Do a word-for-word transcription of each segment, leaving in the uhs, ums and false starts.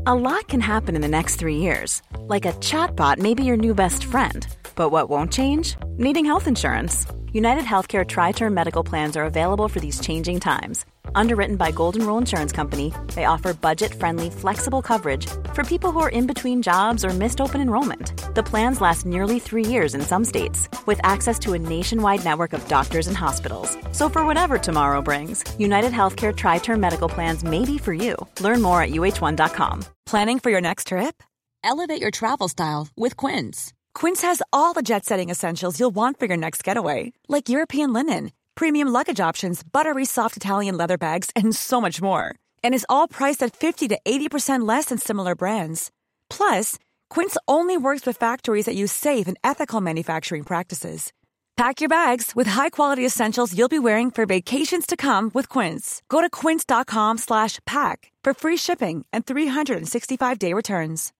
A lot can happen in the next three years. Like a chatbot may be your new best friend. But what won't change? Needing health insurance. United Healthcare Tri-Term Medical Plans are available for these changing times. Underwritten by Golden Rule Insurance Company, they offer budget-friendly, flexible coverage for people who are in between jobs or missed open enrollment. The plans last nearly three years in some states, with access to a nationwide network of doctors and hospitals. So for whatever tomorrow brings, United Healthcare Tri-Term Medical Plans may be for you. Learn more at U H one dot com. Planning for your next trip? Elevate your travel style with Quince. Quince has all the jet-setting essentials you'll want for your next getaway, like European linen, premium luggage options, buttery soft Italian leather bags, and so much more. And is all priced at fifty to eighty percent less than similar brands. Plus, Quince only works with factories that use safe and ethical manufacturing practices. Pack your bags with high-quality essentials you'll be wearing for vacations to come with Quince. Go to quince.com slash pack for free shipping and three sixty-five day returns.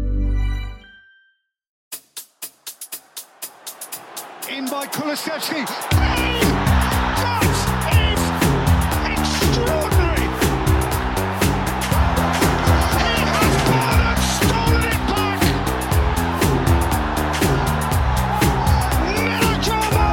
In by Kulusevski. Oh, that is extraordinary. He has gone and stolen it back. Melodrama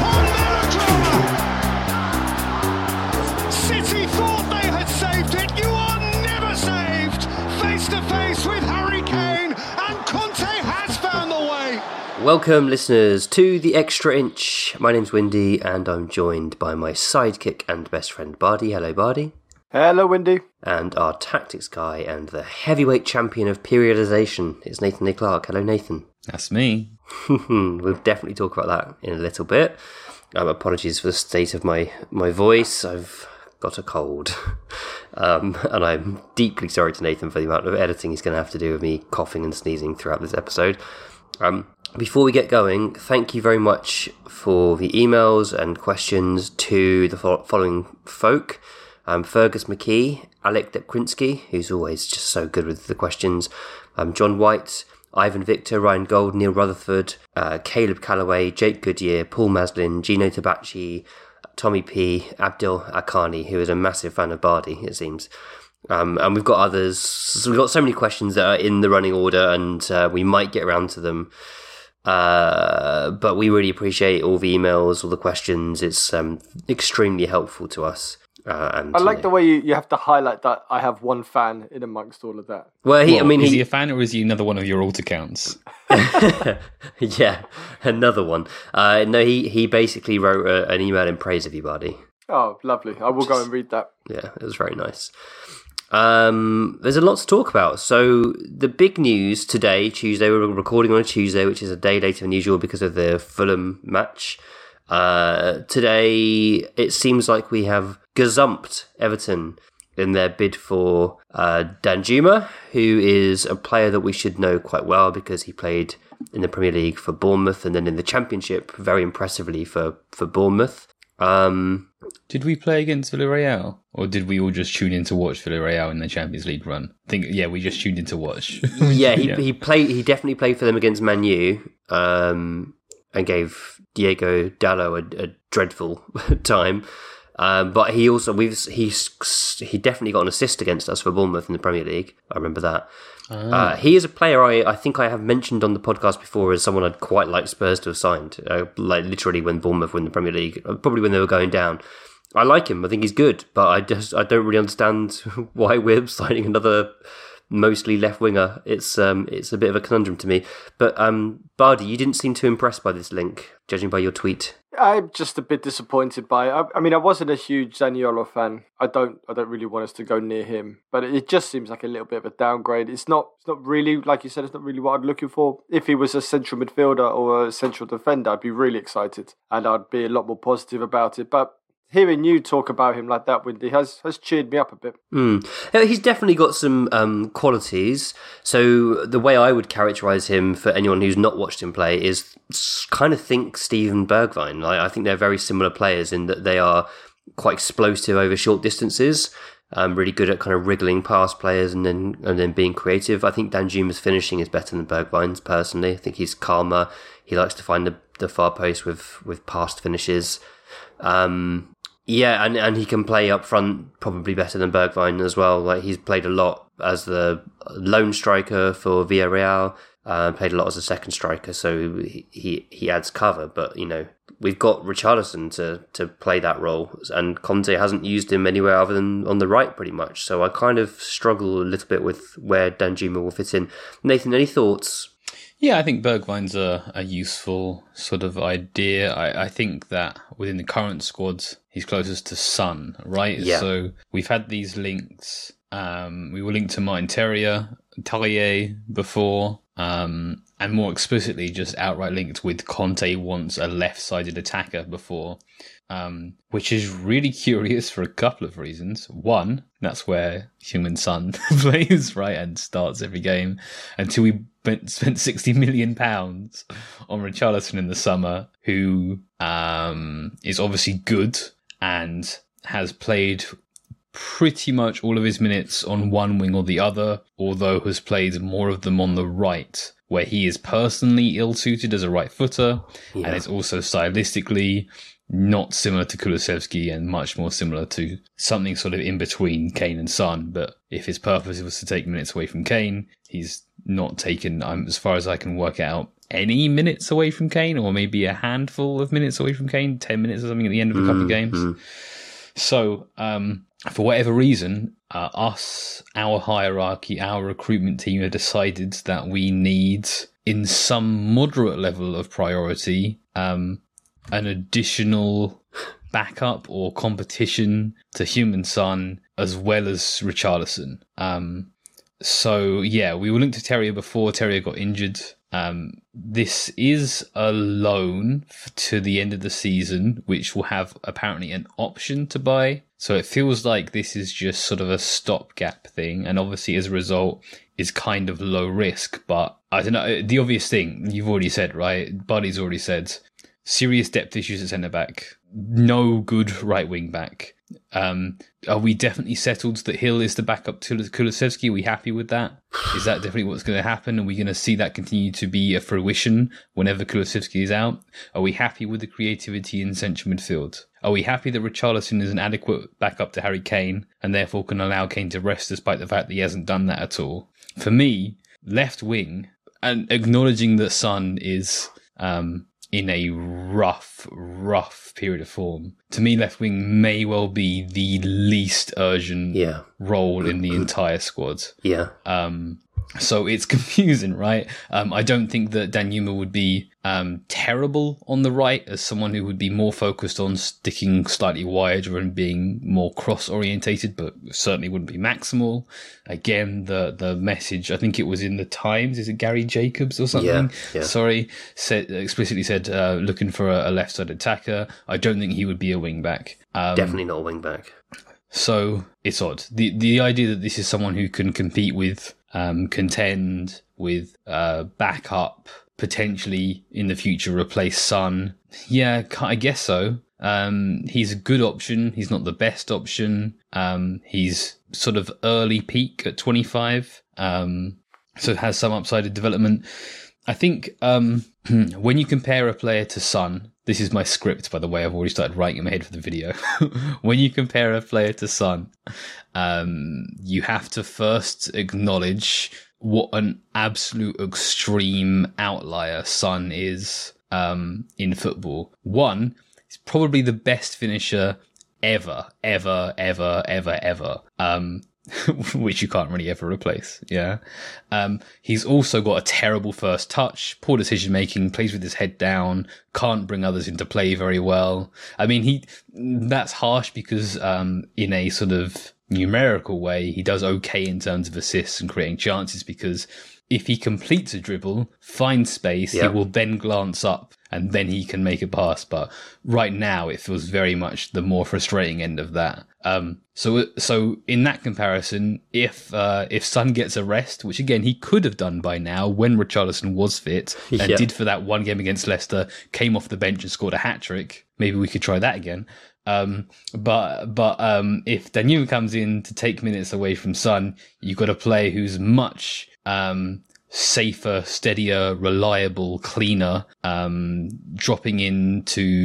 upon melodrama. City thought they had saved it. You are never saved. Face to face with Harry Kane, and Conte has found the way. Welcome, listeners, to The Extra Inch. My name's Windy, and I'm joined by my sidekick and best friend, Bardi. Hello, Bardi. Hello, Windy. And our tactics guy and the heavyweight champion of periodization is Nathan A. Clark. Hello, Nathan. That's me. We'll definitely talk about that in a little bit. Um, apologies for the state of my, my voice. I've got a cold. Um, and I'm deeply sorry to Nathan for the amount of editing he's going to have to do with me coughing and sneezing throughout this episode. Um, Before we get going, thank you very much for the emails and questions to the fo- following folk. Um, Fergus McKee, Alec Depkrinsky, who's always just so good with the questions, um, John White, Ivan Victor, Ryan Gold, Neil Rutherford, uh, Caleb Calloway, Jake Goodyear, Paul Maslin, Gino Tabachi, Tommy P, Abdul Akani, who is a massive fan of Bardi, it seems. Um, and we've got others. So we've got so many questions that are in the running order, and uh, we might get around to them. Uh, but we really appreciate all the emails, all the questions. It's um, extremely helpful to us. Uh, and I like you know, the way you, you have to highlight that I have one fan in amongst all of that. Well, he, What, I mean, is he, he a fan or is he another one of your alt accounts? yeah, another one. Uh, no, he, he basically wrote a, an email in praise of you, Bardi. Oh, lovely. I will go and read that. Yeah, it was very nice. Um, there's a lot to talk about. So the big news today, Tuesday, we're recording on a Tuesday, which is a day later than usual because of the Fulham match. Uh, today, it seems like we have gazumped Everton in their bid for uh, Danjuma, who is a player that we should know quite well because he played in the Premier League for Bournemouth and then in the Championship very impressively for, for Bournemouth. Um, Did we play against Villarreal? Or did we all just tune in to watch Villarreal in the Champions League run? I think, yeah, we just tuned in to watch. yeah, he yeah. he played. He definitely played for them against Man U, um, and gave Diego Dallo a, a dreadful time. Um, but he also we've he's he definitely got an assist against us for Bournemouth in the Premier League. I remember that. Ah. Uh, he is a player I, I think I have mentioned on the podcast before as someone I'd quite like Spurs to have signed. Uh, like literally when Bournemouth won the Premier League, probably when they were going down. I like him. I think he's good, but I just I don't really understand why we're signing another mostly left winger. It's um it's a bit of a conundrum to me. But um, Bardi, you didn't seem too impressed by this link, judging by your tweet. I'm just a bit disappointed by it. I, I mean, I wasn't a huge Zaniolo fan. I don't I don't really want us to go near him, but it just seems like a little bit of a downgrade. It's not it's not really, like you said, it's not really what I'm looking for. If he was a central midfielder or a central defender, I'd be really excited and I'd be a lot more positive about it. But hearing you talk about him like that, Windy, has, has cheered me up a bit. Mm. He's definitely got some um, qualities. So the way I would characterise him for anyone who's not watched him play is kind of think Steven Bergwijn. I, I think they're very similar players in that they are quite explosive over short distances, um, really good at kind of wriggling past players and then and then being creative. I think Danjuma's finishing is better than Bergwijn's personally. I think he's calmer. He likes to find the, the far post with, with past finishes. Um, Yeah, and, and he can play up front probably better than Bergwijn as well. Like he's played a lot as the lone striker for Villarreal, uh, played a lot as a second striker, so he, he he adds cover. But you know, we've got Richarlison to to play that role, and Conte hasn't used him anywhere other than on the right pretty much. So I kind of struggle a little bit with where Danjuma will fit in. Nathan, any thoughts? Yeah, I think Bergwijn's a, a useful sort of idea. I, I think that within the current squads, he's closest to Son, right? Yeah. So we've had these links. Um, we were linked to Martin Terrier, Tellier before, um, and more explicitly just outright linked with Conte wants a left-sided attacker before, um, which is really curious for a couple of reasons. One, that's where Heung-min Son plays, right, and starts every game. Until we spent sixty million pounds on Richarlison in the summer, who um, is obviously good and has played pretty much all of his minutes on one wing or the other, although has played more of them on the right, where he is personally ill-suited as a right footer, yeah. and it's also stylistically not similar to Kulusevski and much more similar to something sort of in between Kane and Son. But if his purpose was to take minutes away from Kane, he's not taken, um, as far as I can work out, any minutes away from Kane, or maybe a handful of minutes away from Kane, ten minutes or something at the end of a couple mm-hmm. of games. So, um, for whatever reason, uh, us, our hierarchy, our recruitment team have decided that we need, in some moderate level of priority, um, an additional backup or competition to Heung-min Son as well as Richarlison. Um, so, yeah, we were linked to Terrier before Terrier got injured. Um, this is a loan f- to the end of the season, which will have apparently an option to buy. So it feels like this is just sort of a stopgap thing. And obviously, as a result, is kind of low risk. But I don't know, the obvious thing you've already said, right? Buddy's already said, serious depth issues at centre-back. No good right wing-back. Um, are we definitely settled that Hill is the backup to Kulusevski? Are we happy with that? Is that definitely what's going to happen? Are we going to see that continue to be a fruition whenever Kulusevski is out? Are we happy with the creativity in central midfield? Are we happy that Richarlison is an adequate backup to Harry Kane and therefore can allow Kane to rest despite the fact that he hasn't done that at all? For me, left wing, and acknowledging that Son is um, in a rough, rough period of form, to me, left wing may well be the least urgent yeah. role in the entire squad. Yeah. Um, so it's confusing, right? Um, I don't think that Danjuma would be um, terrible on the right as someone who would be more focused on sticking slightly wider and being more cross-orientated, but certainly wouldn't be maximal. Again, the the message, I think it was in the Times, is it Gary Jacobs or something? Yeah, yeah. Sorry, said explicitly said uh, looking for a, a left-side attacker. I don't think he would be a wing-back. Um, Definitely not a wing-back. So it's odd. The the idea that this is someone who can compete with, um, contend with, uh, backup, potentially in the future replace Son. Yeah, I guess so. Um, he's a good option. He's not the best option. Um, he's sort of early peak at twenty-five. Um, so has some upside of development. I think, um, when you compare a player to Son, this is my script, by the way. I've already started writing in my head for the video. When you compare a player to Son, um, you have to first acknowledge what an absolute extreme outlier Son is um, in football. One, he's probably the best finisher ever, ever, ever, ever, ever. Um, which you can't really ever replace. Yeah. Um, he's also got a terrible first touch, poor decision making, plays with his head down, can't bring others into play very well. I mean, he, that's harsh because, um, in a sort of numerical way, he does okay in terms of assists and creating chances, because if he completes a dribble, finds space, yep. he will then glance up and then he can make a pass. But right now it feels very much the more frustrating end of that. Um, so, so in that comparison, if, uh, if Son gets a rest, which again, he could have done by now when Richarlison was fit and yeah. did for that one game against Leicester, came off the bench and scored a hat trick. Maybe we could try that again. Um, but, but, um, if Danjuma comes in to take minutes away from Son, you've got a player who's much, um, safer, steadier, reliable, cleaner, um, dropping in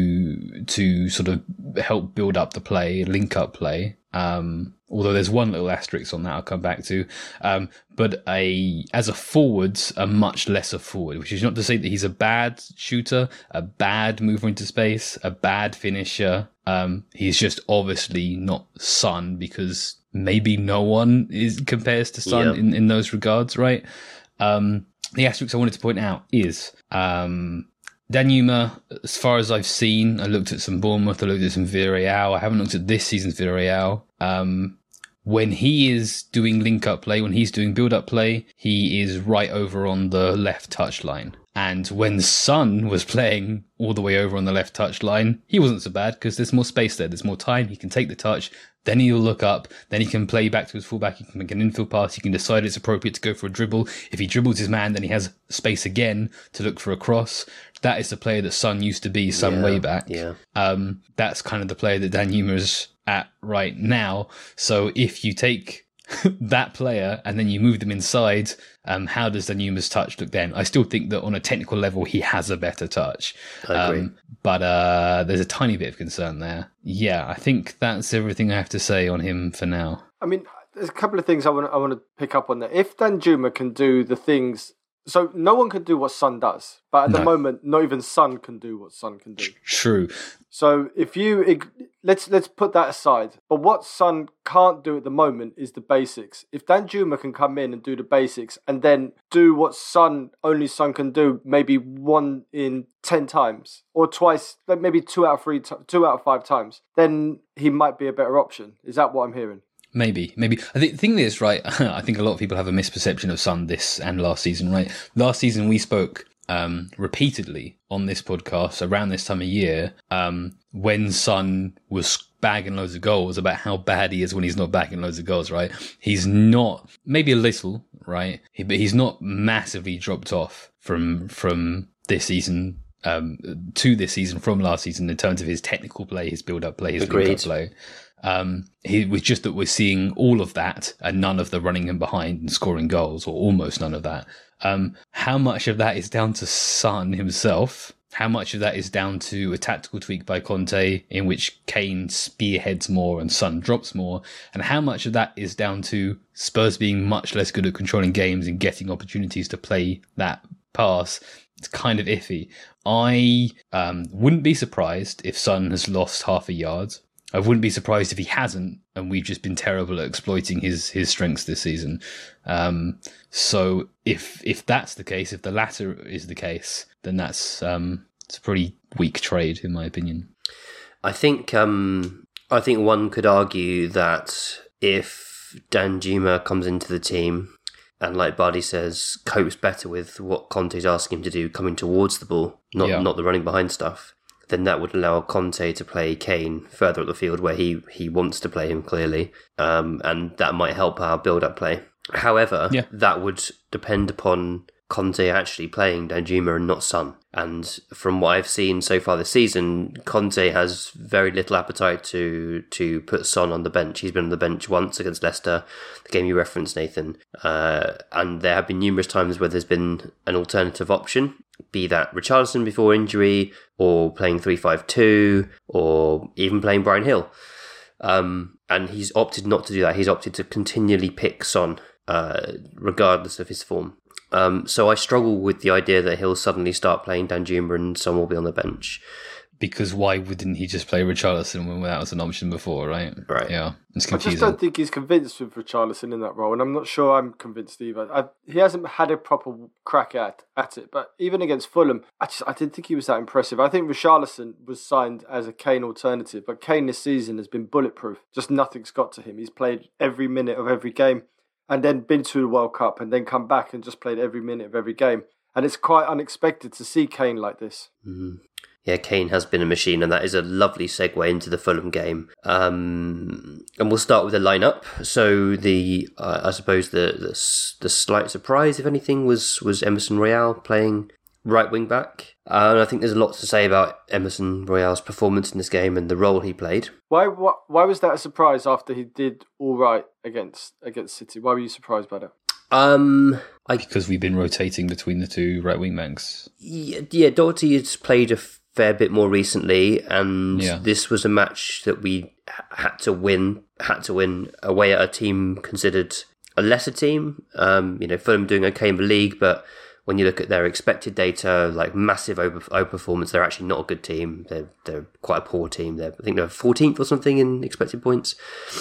to, to sort of help build up the play, link up play. Um, although there's one little asterisk on that I'll come back to. Um, but a, as a forward, a much lesser forward, which is not to say that he's a bad shooter, a bad mover into space, a bad finisher. Um, he's just obviously not Son, because maybe no one is compares to Son yeah. in, in those regards, right? Um, the asterisk I wanted to point out is, um, Danjuma, as far as I've seen, I looked at some Bournemouth, I looked at some Villarreal, I haven't looked at this season's Villarreal. Um, when he is doing link-up play, when he's doing build-up play, he is right over on the left touch line. And when Son was playing all the way over on the left touch line, he wasn't so bad because there's more space there, there's more time, he can take the touch, then he'll look up, then he can play back to his fullback, he can make an infield pass, he can decide it's appropriate to go for a dribble. If he dribbles his man, then he has space again to look for a cross. That is the player that Son used to be some yeah, way back. Yeah. Um, that's kind of the player that Danjuma is at right now. So if you take that player and then you move them inside, um, how does Danjuma's touch look then? I still think that on a technical level, he has a better touch. I agree. Um, but uh, there's a tiny bit of concern there. Yeah, I think that's everything I have to say on him for now. I mean, there's a couple of things I want I want to pick up on there. If Danjuma can do the things, so no one can do what Son does, but at No. the moment, not even Son can do what Son can do. True. So if you let's let's put that aside. But what Son can't do at the moment is the basics. If Danjuma can come in and do the basics and then do what Son only Son can do, maybe one in ten times or twice, maybe two out of three, two out of five times, then he might be a better option. Is that what I'm hearing? Maybe, maybe. I think the thing is, right, I think a lot of people have a misperception of Son this and last season, right? Last season we spoke um, repeatedly on this podcast around this time of year um, when Son was bagging loads of goals about how bad he is when he's not bagging loads of goals, right? He's not, maybe a little, right? He, but he's not massively dropped off from from this season um, to this season from last season in terms of his technical play, his build-up play, his link-up play. Um, it was just that we're seeing all of that and none of the running in behind and scoring goals, or almost none of that. Um, how much of that is down to Son himself? How much of that is down to a tactical tweak by Conte in which Kane spearheads more and Son drops more? And how much of that is down to Spurs being much less good at controlling games and getting opportunities to play that pass? It's kind of iffy. I um, wouldn't be surprised if Son has lost half a yard. I wouldn't be surprised if he hasn't, and we've just been terrible at exploiting his his strengths this season. Um, so if if that's the case, if the latter is the case, then that's um, it's a pretty weak trade, in my opinion. I think um, I think one could argue that if Danjuma comes into the team and, like Bardi says, copes better with what Conte's asking him to do, coming towards the ball, not Yeah. not the running behind stuff, then that would allow Conte to play Kane further up the field where he, he wants to play him clearly, um, and that might help our build-up play. However, Yeah. that would depend upon Conte actually playing Danjuma and not Son. And from what I've seen so far this season, Conte has very little appetite to to put Son on the bench. He's been on the bench once against Leicester, the game you referenced, Nathan. Uh, and there have been numerous times where there's been an alternative option, be that Richarlison before injury, or playing three five two, or even playing Bryan Hill. Um, and he's opted not to do that. He's opted to continually pick Son, uh, regardless of his form. Um, so I struggle with the idea that he'll suddenly start playing Danjuma and Son will be on the bench. Because why wouldn't he just play Richarlison when that was an option before, right? Right. Yeah, it's I confusing. just don't think he's convinced with Richarlison in that role, and I'm not sure I'm convinced either. I, he hasn't had a proper crack at at it, but even against Fulham, I just I didn't think he was that impressive. I think Richarlison was signed as a Kane alternative, but Kane this season has been bulletproof. Just nothing's got to him. He's played every minute of every game, and then been to the World Cup, and then come back and just played every minute of every game. And it's quite unexpected to see Kane like this. Mm-hmm. Yeah, Kane has been a machine, and that is a lovely segue into the Fulham game. Um, and we'll start with the lineup. So the, uh, I suppose the, the the slight surprise, if anything, was was Emerson Royal playing right wing back. Uh, and I think there's a lot to say about Emerson Royal's performance in this game and the role he played. Why, why, why was that a surprise after he did all right against against City? Why were you surprised by that? Um, I, because we've been rotating between the two right wing backs. Yeah, yeah, Doherty has played a fair bit more recently, and yeah. this was a match that we had to win, had to win away at a team considered a lesser team. Um, you know, Fulham doing okay in the league, but when you look at their expected data, like massive over overperformance, they're actually not a good team. They're they're quite a poor team. They're, I think they're fourteenth or something in expected points.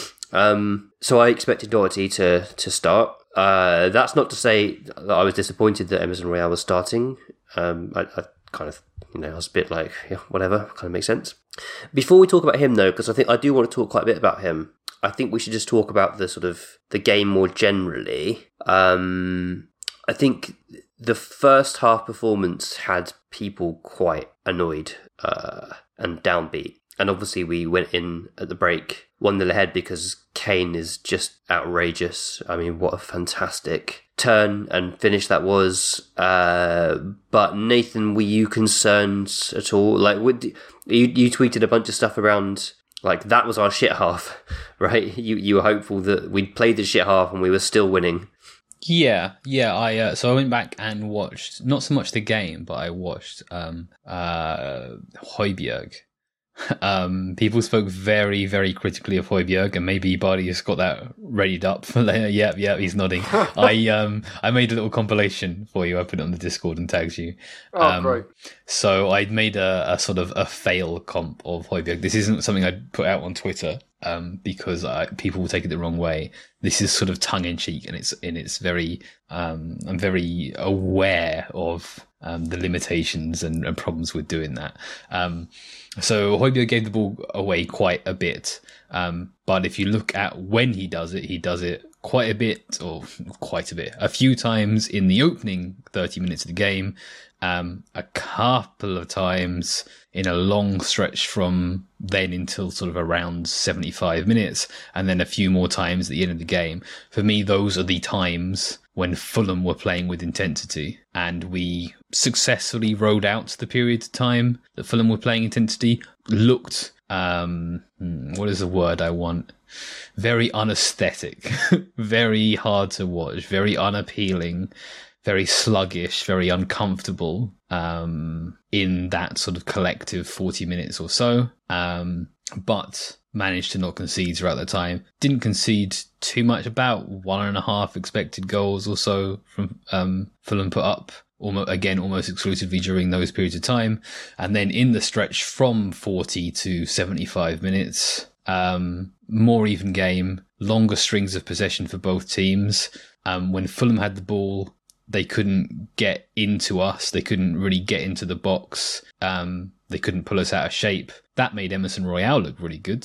Um, so I expected Doherty to to start. Uh, that's not to say that I was disappointed that Emerson Royal was starting. Um, I, I kind of, you know, I was a bit like, yeah, whatever, kind of makes sense. Before we talk about him, though, because I think I do want to talk quite a bit about him, I think we should just talk about the sort of the game more generally. Um, I think the first half performance had people quite annoyed uh, and downbeat. And obviously we went in at the break one nil ahead because Kane is just outrageous. I mean, what a fantastic turn and finish that was. Uh, but Nathan, were you concerned at all? Like, would you, you tweeted a bunch of stuff around, like, that was our shit half, right? You you were hopeful that we'd played the shit half and we were still winning. Yeah, yeah. I uh, so I went back and watched not so much the game, but I watched um, uh, Højbjerg. Um, people spoke very, very critically of Højbjerg, and maybe Bardi has got that readied up for later. Yep, yep, he's nodding. I um, I made a little compilation for you. I put it on the Discord and tagged you. Oh, um, great. So I made a, a sort of a fail comp of Højbjerg. This isn't something I'd put out on Twitter um, because I, people will take it the wrong way. This is sort of tongue in cheek, and it's and it's very. Um, I'm very aware of um, the limitations and, and problems with doing that. Um, so Højbjerg gave the ball away quite a bit, um, but if you look at when he does it, he does it quite a bit, or quite a bit, a few times in the opening thirty minutes of the game, um, a couple of times in a long stretch from then until sort of around seventy-five minutes, and then a few more times at the end of the game. For me, those are the times when Fulham were playing with intensity, and we successfully rode out the period of time that Fulham were playing intensity. Looked, um, what is the word I want? Very unaesthetic, very hard to watch, very unappealing, very sluggish, very uncomfortable um, in that sort of collective forty minutes or so. Um, but managed to not concede throughout the time. Didn't concede too much, about one and a half expected goals or so from um, Fulham put up, almost, again, almost exclusively during those periods of time. And then in the stretch from forty to seventy-five minutes, um, more even game, longer strings of possession for both teams. Um, when Fulham had the ball, they couldn't get into us. They couldn't really get into the box. Um, they couldn't pull us out of shape. That made Emerson Royal look really good.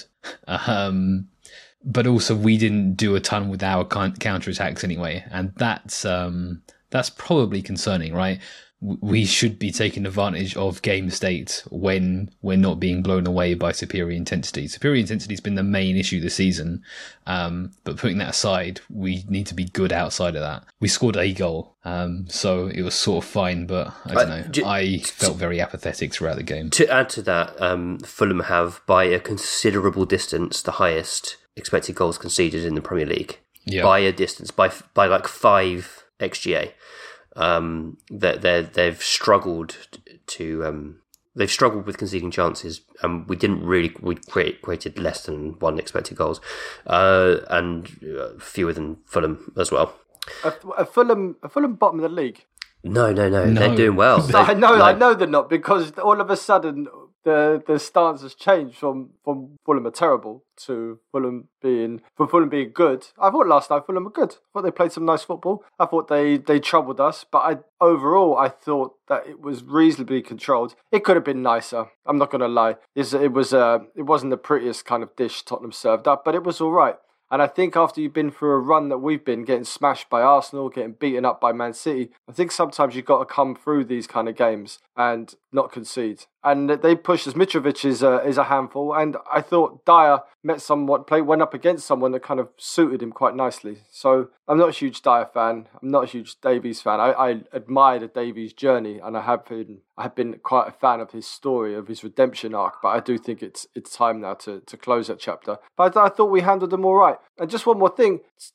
Um, but also we didn't do a ton with our counter-attacks anyway. And that's, um, that's probably concerning, right? We should be taking advantage of game state when we're not being blown away by superior intensity. Superior intensity has been the main issue this season. Um, but putting that aside, we need to be good outside of that. We scored a goal, um, so it was sort of fine, but I don't know. Uh, j- I felt very apathetic throughout the game. To add to that, um, Fulham have, by a considerable distance, the highest expected goals conceded in the Premier League. Yeah. By a distance, by by like five X G A. Um, that they they've struggled to um, they've struggled with conceding chances, and we didn't really we create, created less than one expected goals, uh, and fewer than Fulham as well. A, a Fulham, a Fulham bottom of the league. No, no, no, no. They're doing well. They, I know, like, I know they're not, because all of a sudden the the stance has changed from, from Fulham are terrible to Fulham being from Fulham being good. I thought last night Fulham were good. I thought they played some nice football. I thought they, they troubled us, but I overall I thought that it was reasonably controlled. It could have been nicer. I'm not going to lie. It's, it was uh, it wasn't the prettiest kind of dish Tottenham served up, but it was all right. And I think after you've been through a run that we've been, getting smashed by Arsenal, getting beaten up by Man City, I think sometimes you've got to come through these kind of games and not concede. And they pushed us. Mitrovic is a, is a handful. And I thought Dyer met someone, play, went up against someone that kind of suited him quite nicely. So I'm not a huge Dyer fan. I'm not a huge Davies fan. I, I admire the Davies journey, and I have been I have been quite a fan of his story, of his redemption arc. But I do think it's it's time now to, to close that chapter. But I, I thought we handled them all right. And just one more thing.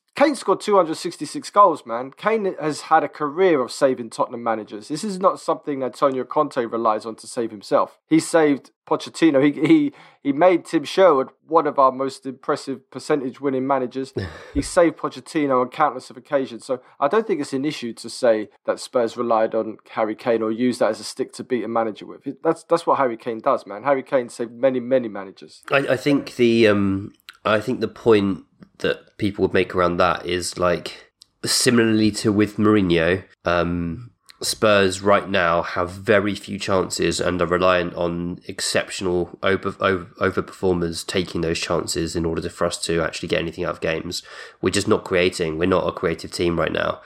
Kane scored two hundred sixty-six goals, man. Kane has had a career of saving Tottenham managers. This is not something Antonio Conte relies on to save himself. He saved Pochettino. He he he made Tim Sherwood one of our most impressive percentage winning managers. He saved Pochettino on countless of occasions. So I don't think it's an issue to say that Spurs relied on Harry Kane or use that as a stick to beat a manager with. That's that's what Harry Kane does, man. Harry Kane saved many, many managers. I, I think the um I think the point that people would make around that is like similarly to with Mourinho, um, Spurs right now have very few chances and are reliant on exceptional over, over overperformers taking those chances in order to, for us to actually get anything out of games. We're just not creating. We're not a creative team right now.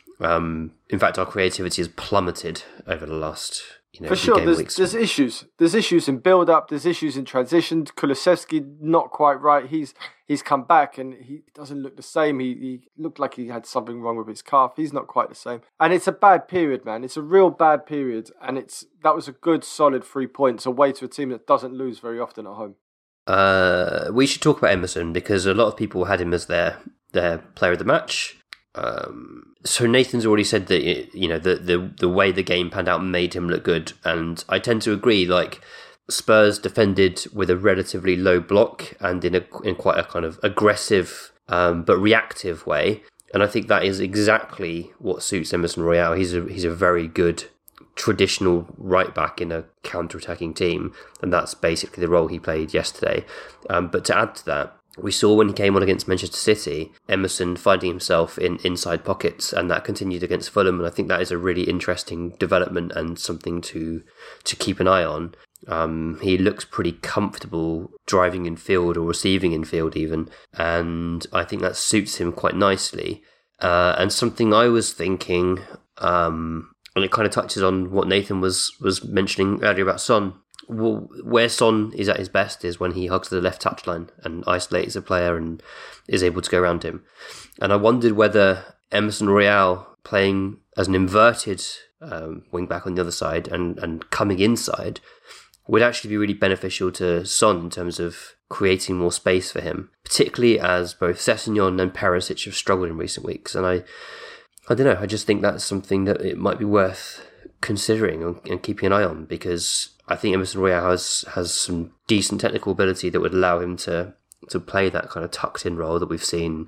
Um, in fact, our creativity has plummeted over the last. You know, For sure, there's, weeks. there's issues. There's issues in build-up. There's issues in transition. Kulusevski not quite right. He's he's come back and he doesn't look the same. He, he looked like he had something wrong with his calf. He's not quite the same. And it's a bad period, man. It's a real bad period. And it's that was a good, solid three points away to a team that doesn't lose very often at home. Uh, we should talk about Emerson because a lot of people had him as their their player of the match. Um, so Nathan's already said that it, you know the, the the way the game panned out made him look good, and I tend to agree. Like Spurs defended with a relatively low block and in a in quite a kind of aggressive um, but reactive way, and I think that is exactly what suits Emerson Royal. He's a he's a very good traditional right back in a counter-attacking team, and that's basically the role he played yesterday. Um, but to add to that, we saw when he came on against Manchester City, Emerson finding himself in inside pockets, and that continued against Fulham. And I think that is a really interesting development and something to to keep an eye on. Um, he looks pretty comfortable driving in field or receiving in field even, and I think that suits him quite nicely. Uh, and something I was thinking, um, and it kind of touches on what Nathan was was mentioning earlier about Son. Well, where Son is at his best is when he hugs the left touchline and isolates a player and is able to go around him. And I wondered whether Emerson Royal playing as an inverted um, wing back on the other side and, and coming inside would actually be really beneficial to Son in terms of creating more space for him, particularly as both Sessegnon and Perisic have struggled in recent weeks. And I, I don't know, I just think that's something that it might be worth considering and keeping an eye on, because I think Emerson Royal has has some decent technical ability that would allow him to to play that kind of tucked in role that we've seen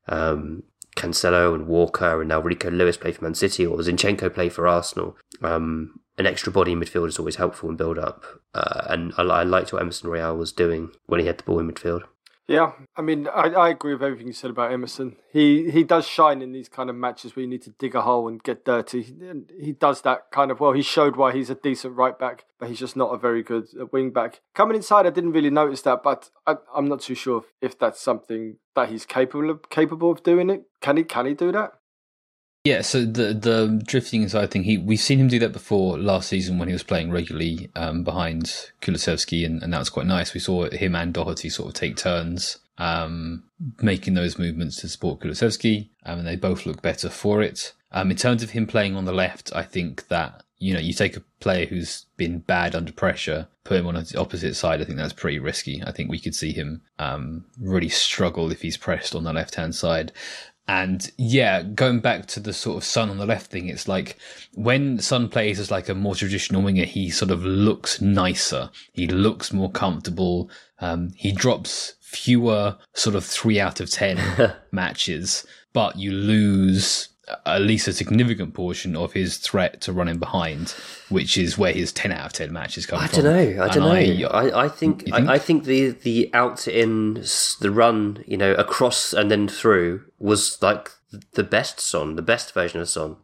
um, Cancelo and Walker and now Rico Lewis play for Man City, or Zinchenko play for Arsenal. Um, an extra body in midfield is always helpful in build up, uh, and I, I liked what Emerson Royal was doing when he had the ball in midfield. Yeah, I mean, I, I agree with everything you said about Emerson. He he does shine in these kind of matches where you need to dig a hole and get dirty. He does that kind of well. He showed why he's a decent right back, but he's just not a very good wing back. Coming inside, I didn't really notice that, but I, I'm not too sure if that's something that he's capable of capable of doing. It can he can he do that? Yeah, so the the drifting inside thing, he we've seen him do that before last season when he was playing regularly um, behind Kulusevski, and, and that was quite nice. We saw him and Doherty sort of take turns um, making those movements to support Kulusevski, um, and they both look better for it. Um, in terms of him playing on the left, I think that, you know, you take a player who's been bad under pressure, put him on the opposite side, I think that's pretty risky. I think we could see him um, really struggle if he's pressed on the left-hand side. And yeah, going back to the sort of Son on the left thing, it's like when Son plays as like a more traditional winger, he sort of looks nicer. He looks more comfortable. Um, he drops fewer sort of three out of ten matches, but you lose at least a significant portion of his threat to running behind, which is where his ten out of ten matches come I from. don't know. I don't and know. I, I, I think, think? I, I think the the out to in, the run, you know, across and then through was like the best Son, the best version of Son.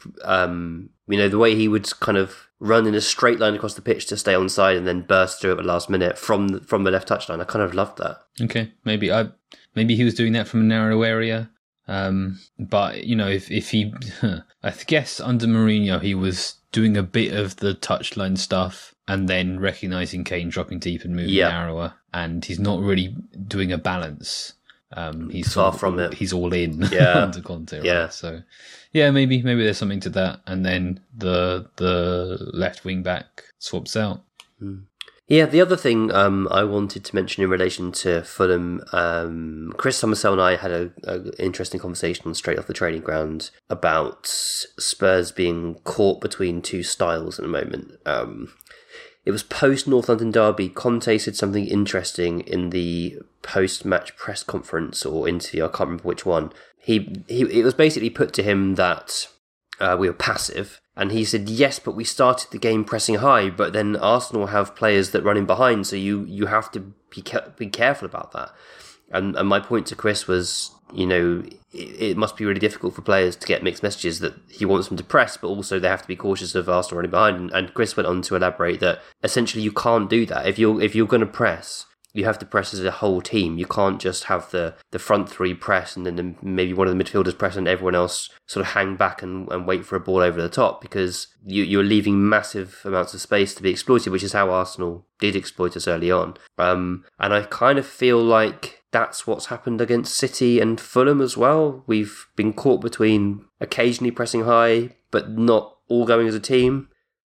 Um, you know, the way he would kind of run in a straight line across the pitch to stay on side and then burst through at the last minute from the, from the left touchline. I kind of loved that. Okay, maybe I maybe he was doing that from a narrow area. Um, but, you know, if, if he, I guess under Mourinho, he was doing a bit of the touchline stuff and then recognising Kane dropping deep and moving yeah. narrower. And he's not really doing a balance. Um, he's far sort of, from it. He's all in yeah. under Conte. Right? Yeah. So, yeah, maybe, maybe there's something to that. And then the, the left wing back swaps out. Mm. Yeah, the other thing um, I wanted to mention in relation to Fulham, um, Chris Summersell and I had an interesting conversation straight off the training ground about Spurs being caught between two styles at the moment. Um, it was post-North London derby. Conte said something interesting in the post-match press conference or interview, I can't remember which one. He, he It was basically put to him that uh, we were passive. And he said, yes, but we started the game pressing high, but then Arsenal have players that run in behind, so you, you have to be be careful about that. And and my point to Chris was, you know, it, it must be really difficult for players to get mixed messages that he wants them to press, but also they have to be cautious of Arsenal running behind. And, and Chris went on to elaborate that essentially you can't do that. If you're if you're going to press, you have to press as a whole team. You can't just have the, the front three press and then the, maybe one of the midfielders press and everyone else sort of hang back and, and wait for a ball over the top, because you, you're leaving massive amounts of space to be exploited, which is how Arsenal did exploit us early on. Um, and I kind of feel like that's what's happened against City and Fulham as well. We've been caught between occasionally pressing high, but not all going as a team.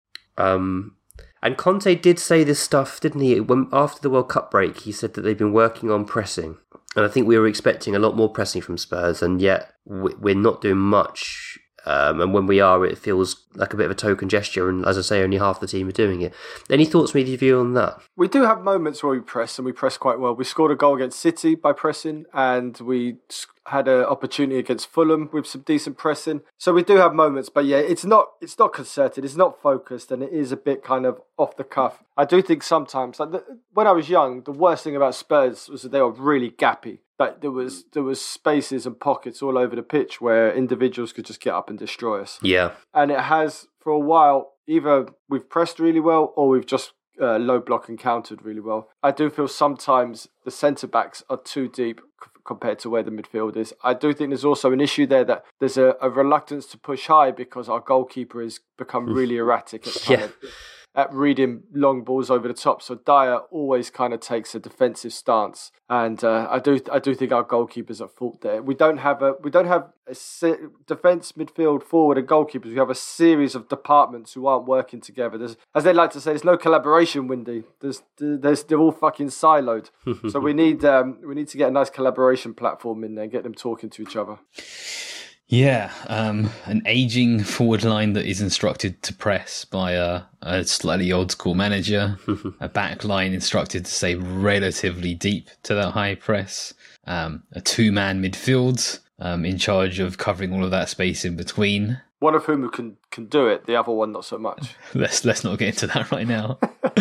Um... And Conte did say this stuff, didn't he? When, after the World Cup break, he said that they've been working on pressing. And I think we were expecting a lot more pressing from Spurs, and yet we're not doing much. Um, and when we are, it feels like a bit of a token gesture. And as I say, only half the team are doing it. Any thoughts, media view on that? We do have moments where we press, and we press quite well. We scored a goal against City by pressing, and we had an opportunity against Fulham with some decent pressing. So we do have moments, but yeah, it's not it's not concerted, it's not focused, and it is a bit kind of off the cuff. I do think sometimes, like the, when I was young, the worst thing about Spurs was that they were really gappy. Like there was there was spaces and pockets all over the pitch where individuals could just get up and destroy us. Yeah, and it has for a while. Either we've pressed really well, or we've just uh, low block and countered really well. I do feel sometimes the centre backs are too deep c- compared to where the midfield is. I do think there's also an issue there that there's a, a reluctance to push high because our goalkeeper has become really erratic at kind yeah. of, at reading long balls over the top. So Dyer always kind of takes a defensive stance, and uh, I do I do think our goalkeeper's at fault there. We don't have a we don't have a se- defense, midfield, forward, and goalkeepers. We have a series of departments who aren't working together. There's, as they like to say, there's no collaboration, Windy. There's there's they're all fucking siloed. So we need um, we need to get a nice collaboration platform in there, get them talking to each other. Yeah, um, an aging forward line that is instructed to press by a, a slightly old school manager, a back line instructed to stay relatively deep to that high press, um, a two-man midfield um, in charge of covering all of that space in between. One of whom can can do it, the other one not so much. let's let's not get into that right now.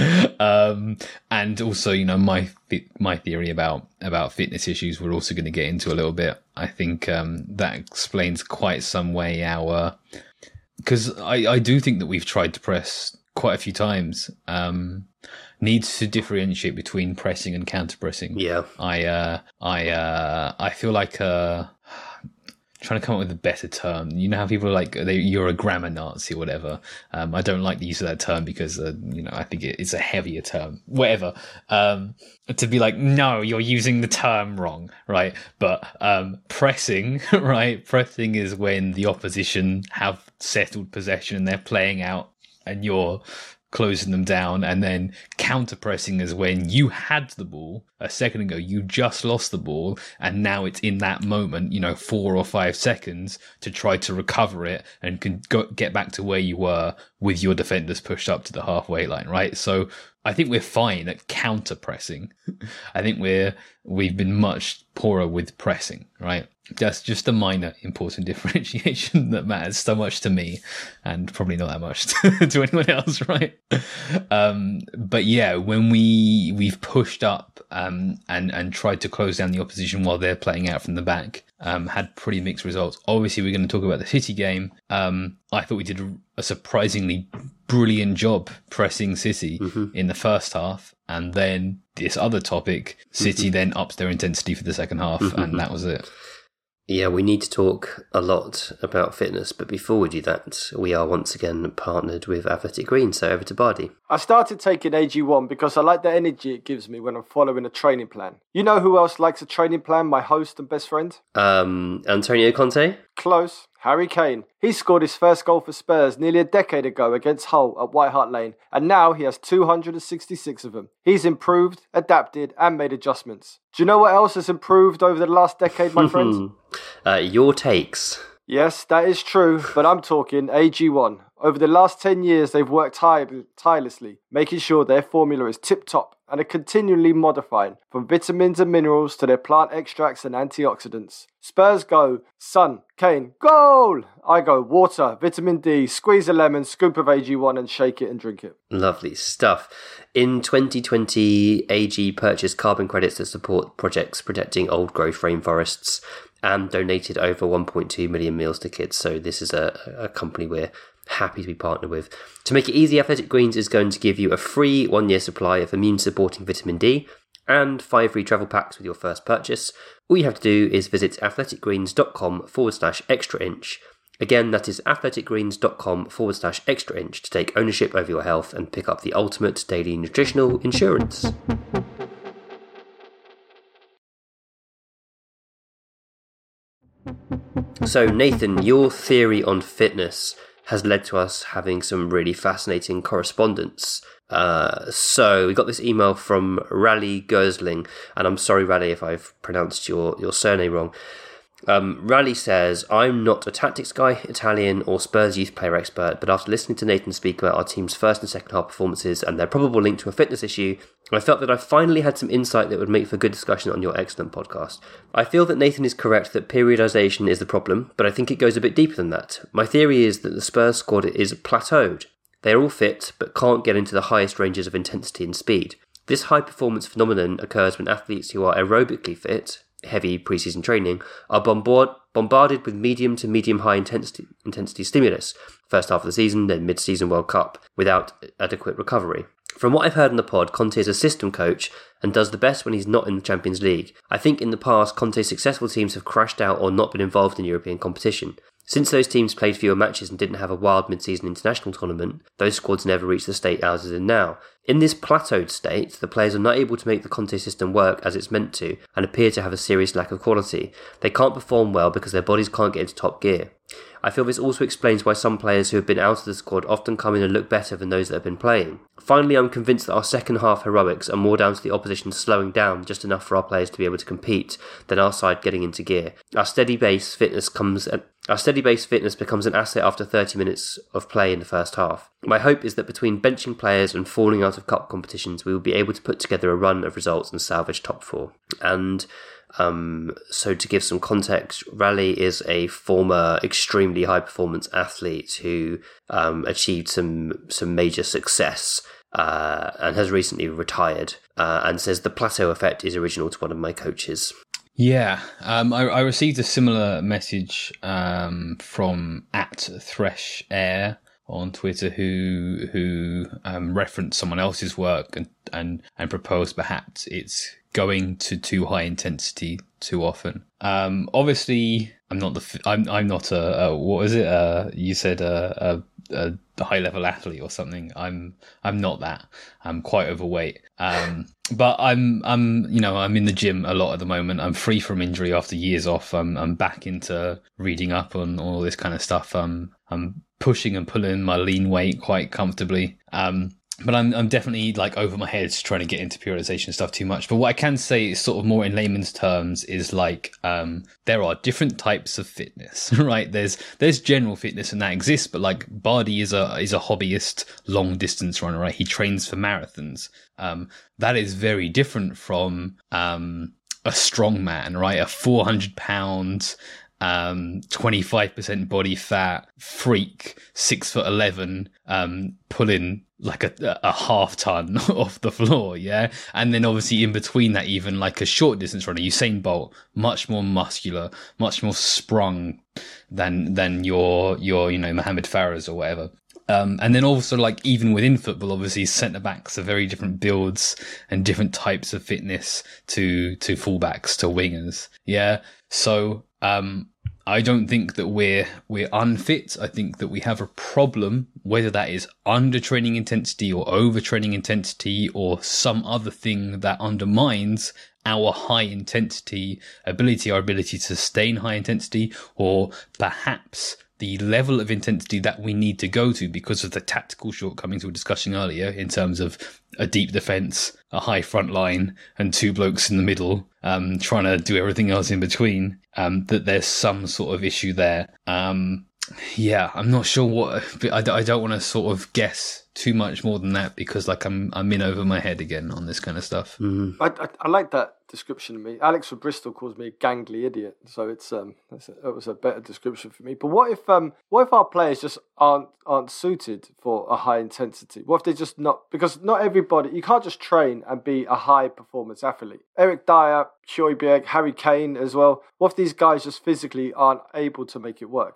um, and also, you know, my my theory about about fitness issues we're also going to get into a little bit. I think um, that explains quite some way our, because I, I do think that we've tried to press quite a few times. Um, needs to differentiate between pressing and counter pressing. Yeah, I uh, I uh, I feel like uh, trying to come up with a better term. You know how people are like, they, you're a grammar Nazi or whatever. Um, I don't like the use of that term because, uh, you know, I think it, it's a heavier term, whatever. Um, to be like, no, you're using the term wrong, right? But um, pressing, right? Pressing is when the opposition have settled possession and they're playing out and you're closing them down. And then counter pressing is when you had the ball a second ago, you just lost the ball, and now it's in that moment, you know, four or five seconds to try to recover it and can go, get back to where you were with your defenders pushed up to the halfway line, right? So I think we're fine at counter pressing. I think we're we've been much poorer with pressing, right? That's just a minor important differentiation that matters so much to me and probably not that much to, to anyone else, right? Um, but yeah, when we we've pushed up um, and and tried to close down the opposition while they're playing out from the back, um, had pretty mixed results. Obviously, we're going to talk about the City game. Um, I thought we did a, a surprisingly brilliant job pressing City mm-hmm. in the first half, and then this other topic, City mm-hmm. then ups their intensity for the second half, mm-hmm. and that was it. Yeah, we need to talk a lot about fitness, but before we do that, we are once again partnered with Athletic Greens, so over to Bardi. I started taking A G one because I like the energy it gives me when I'm following a training plan. You know who else likes a training plan? My host and best friend? Um, Antonio Conte? Close. Harry Kane. He scored his first goal for Spurs nearly a decade ago against Hull at White Hart Lane, and now he has two hundred sixty-six of them. He's improved, adapted, and made adjustments. Do you know what else has improved over the last decade, my friend? uh, your takes. Yes, that is true, but I'm talking A G one. Over the last ten years, they've worked tire- tirelessly, making sure their formula is tip-top and are continually modifying, from vitamins and minerals to their plant extracts and antioxidants. Spurs go, Son, Kane, goal! I go, water, vitamin D, squeeze a lemon, scoop of A G one and shake it and drink it. Lovely stuff. In twenty twenty, A G purchased carbon credits to support projects protecting old growth rainforests and donated over one point two million meals to kids. So this is a, a company we're happy to be partnered with. To make it easy, Athletic Greens is going to give you a free one-year supply of immune-supporting vitamin D and five free travel packs with your first purchase. All you have to do is visit athleticgreens.com forward slash extra inch. Again, that is athleticgreens.com forward slash extra inch to take ownership over your health and pick up the ultimate daily nutritional insurance. So, Nathan, your theory on fitness has led to us having some really fascinating correspondence. Uh, so we got this email from Raleigh Gersling, and I'm sorry, Raleigh, if I've pronounced your, your surname wrong. Um, Raleigh says, I'm not a tactics guy, Italian, or Spurs youth player expert, but after listening to Nathan speak about our team's first and second half performances and their probable link to a fitness issue, I felt that I finally had some insight that would make for good discussion on your excellent podcast. I feel that Nathan is correct that periodisation is the problem, but I think it goes a bit deeper than that. My theory is that the Spurs squad is plateaued. They are all fit, but can't get into the highest ranges of intensity and speed. This high performance phenomenon occurs when athletes who are aerobically fit, heavy pre-season training, are bombard- bombarded with medium to medium-high intensity, intensity stimulus, first half of the season, then mid-season World Cup, without adequate recovery. From what I've heard in the pod, Conte is a system coach and does the best when he's not in the Champions League. I think in the past, Conte's successful teams have crashed out or not been involved in European competition. Since those teams played fewer matches and didn't have a wild mid-season international tournament, those squads never reached the state ours is in now. In this plateaued state, the players are not able to make the Conte system work as it's meant to and appear to have a serious lack of quality. They can't perform well because their bodies can't get into top gear. I feel this also explains why some players who have been out of the squad often come in and look better than those that have been playing. Finally, I'm convinced that our second half heroics are more down to the opposition slowing down just enough for our players to be able to compete than our side getting into gear. Our steady base fitness comes at Our steady base fitness becomes an asset after thirty minutes of play in the first half. My hope is that between benching players and falling out of cup competitions, we will be able to put together a run of results and salvage top four. And um, so to give some context, Raleigh is a former extremely high performance athlete who um, achieved some, some major success uh, and has recently retired uh, and says the plateau effect is original to one of my coaches. Yeah, um, I, I received a similar message um, from at Thresh Air on Twitter, who who um, referenced someone else's work and, and and proposed perhaps it's going to too high intensity too often. Um, obviously, I'm not the I'm I'm not a, a what was it? Uh, you said a, a, a high level athlete or something. I'm I'm not that. I'm quite overweight. Um, but I'm I'm you know I'm in the gym a lot at the moment. I'm free from injury after years off. I'm I'm back into reading up on all this kind of stuff. I'm I'm pushing and pulling my lean weight quite comfortably. Um, But I'm I'm definitely like over my head trying to get into periodization stuff too much. But what I can say is sort of more in layman's terms is like um, there are different types of fitness, right? There's there's general fitness and that exists, but like Bardi is a is a hobbyist long distance runner, right? He trains for marathons. Um, that is very different from um, a strong man, right? A four hundred pound um, twenty-five percent body fat freak, six foot eleven, um, pulling like a, a half ton off the floor, yeah? And then obviously in between that, even like a short distance runner, Usain Bolt, much more muscular, much more sprung than than your, your you know, Mohamed Farahs or whatever. Um, and then also like even within football, obviously centre backs are very different builds and different types of fitness to, to fullbacks, to wingers. Yeah. So, um, I don't think that we're we're unfit. I think that we have a problem, whether that is under training intensity or over training intensity or some other thing that undermines our high intensity ability, our ability to sustain high intensity, or perhaps the level of intensity that we need to go to because of the tactical shortcomings we were discussing earlier in terms of a deep defense, a high front line, and two blokes in the middle, um, trying to do everything else in between, um, that there's some sort of issue there. Um, yeah, I'm not sure what, I, I don't want to sort of guess too much more than that because like I'm I'm in over my head again on this kind of stuff. Mm-hmm. I, I, I like that description of me. Alex from Bristol calls me a gangly idiot, so it's um that's a, that was a better description for me. But what if um what if our players just aren't aren't suited for a high intensity? What if they're just not, because not everybody, you can't just train and be a high performance athlete. Eric Dyer, Højbjerg, Harry Kane as well. What if these guys just physically aren't able to make it work?